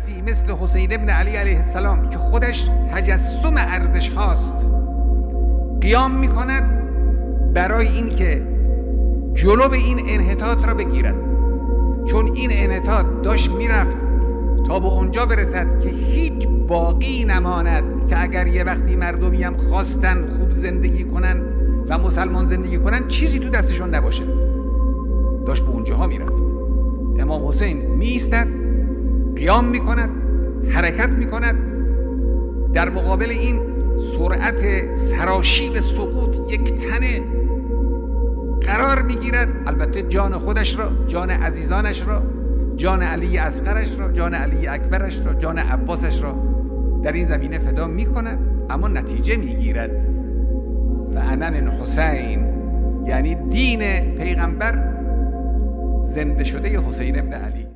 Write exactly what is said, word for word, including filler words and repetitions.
کسی مثل حسین ابن علی علیه السلام که خودش تجسم ارزش هاست قیام میکند برای این که جلو به این انحطاط را بگیرد، چون این انحطاط داشت میرفت تا به اونجا برسد که هیچ باقی نماند که اگر یه وقتی مردمی هم خواستن خوب زندگی کنن و مسلمان زندگی کنن چیزی تو دستشون نباشه. داشت به اونجاها میرفت. امام حسین میایستد، قیام میکند، حرکت میکند، در مقابل این سرعت سراشیب سقوط یک تنه قرار میگیرد، البته جان خودش را، جان عزیزانش را، جان علی اصغرش را، جان علی اکبرش را، جان عباسش را در این زمینه فدا میکند، اما نتیجه میگیرد. و انا من حسین، یعنی دین پیغمبر زنده شده حسین ابن علی.